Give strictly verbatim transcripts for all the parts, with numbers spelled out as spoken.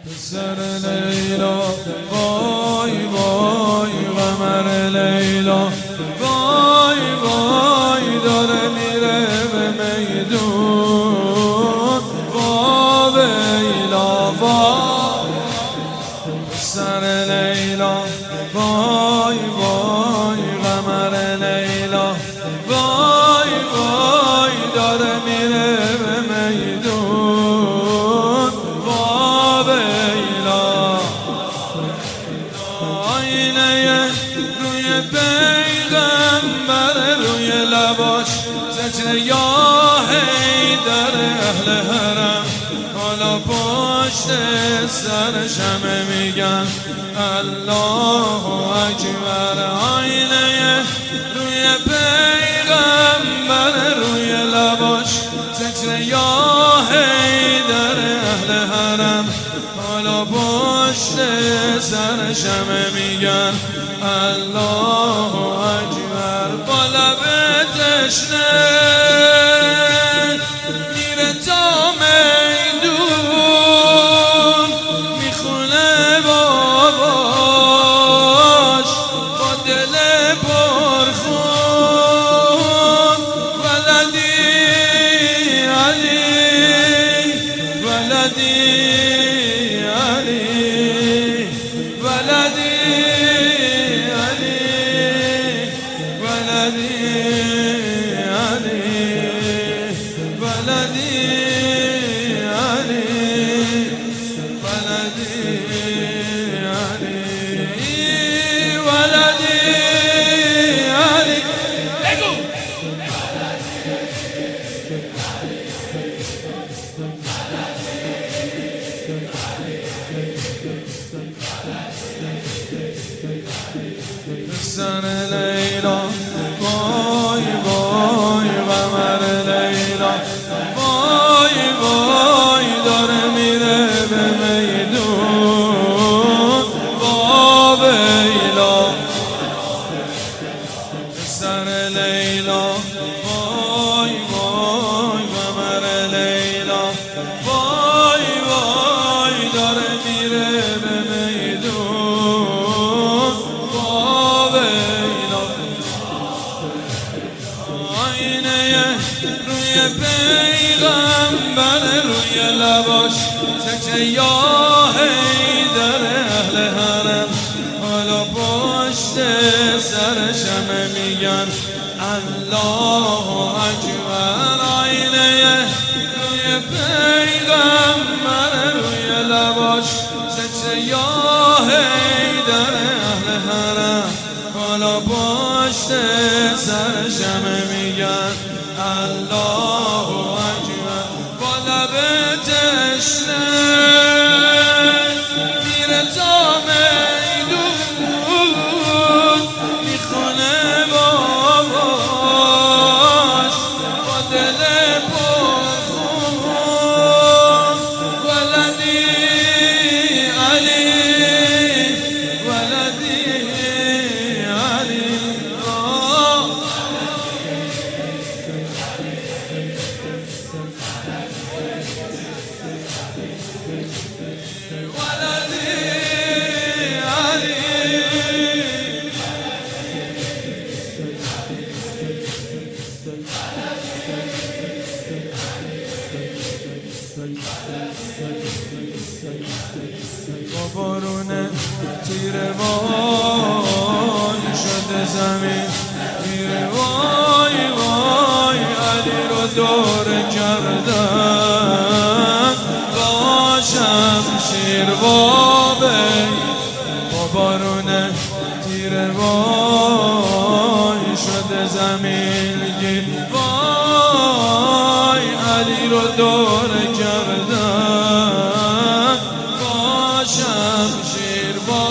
سر لیلا وای وای قمر لیلا وای وای داره میره به میدون وا ویلا وای سر لیلا وای وای قمر لیلا وای وای داره میره به میدون وا ویلا آینه روی پیغمبر روی لباش زجر یا حیدر اهل حرم حالا پشت سرش همه میگن الله اکبر آینه روی پیغمبر روی لباش زجر یا حیدر اهل حرم حالا پشت سرش همه میگن الله اکبر با لب تشنه میره تا میدون میخونه باباش با دل پرخون ولدی علی ولدی علی ولدی علی ولدی علی ولدی علی ولدی علی ولدی علی بگو سر لیلا وای وای قمر لیلا وای وای داره میره به میدون وا ویلا سر لیلا وای وای قمر لیلا وای وای داره میره به میدون وا ویلا آینه روی پیغمبر روی لباش زجر یا حیدر اهل حرم حالا پشت سرش همه میگن الله اکبر آینه روی پیغمبر روی لباش زجر یا حیدر اهل حرم حالا پشت سرش همه میگن الله اکبر با لب تشنه میره تا میدون میخونه باباش با دل پرخون ولدی علی ولدی علی با بارون تیره وای شده زمین میره وای وای علی رو دور کردن با شمشیر بابه با بارون تیره وای شده زمین گیر وای علی رو دور کردن با شمشیر با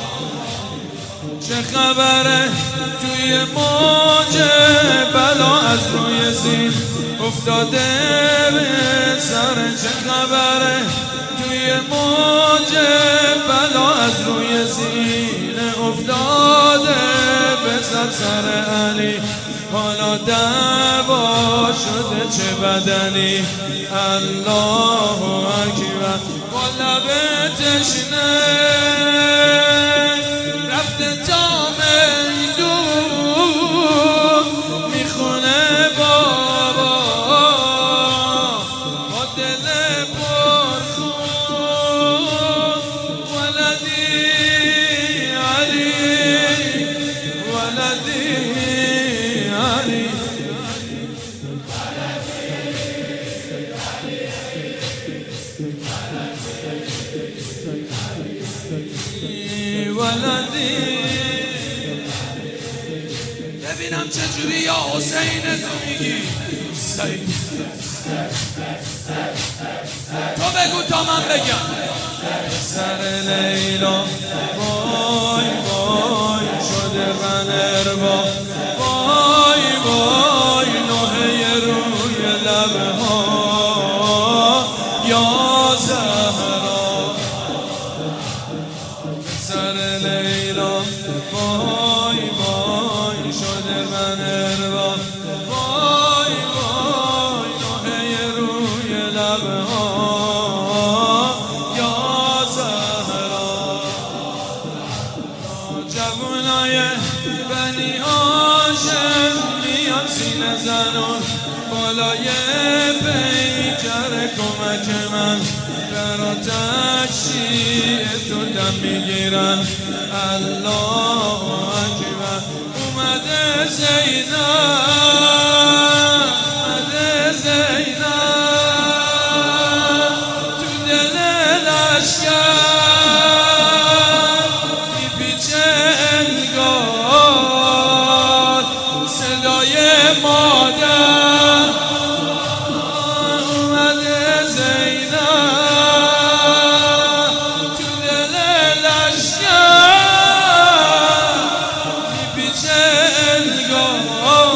چه خبره توی موج بلا از روی زین افتاده به سر چه خبره توی موج بلا از روی زین افتاده به سر علی حالا دعوا شده چه بدنی الله اکبر با لب تشنه رفته تا میدون میخونه بابا با دل پرخون ولدی علی ولدی علی ولدی ببینم چجوری یا حسین تو میگی حسین تو بگو تا من بگم سر لیلا وای وای شده غنربا وای وای نوحه روی لبها یا زهرا سر لیلا وای وای شده غنربا وای وای نوحه روی لبها یا زهرا جوونای بنی هاشم میان سینه زنون بالای پیکر کمک من در آتش شیعه تو دم میگیرن الله اکبر اومده زینب اومده زینب تو دل لشکر میپیچه انگار صدای مادر اومده زینب تو دل لشکر میپیچه انگار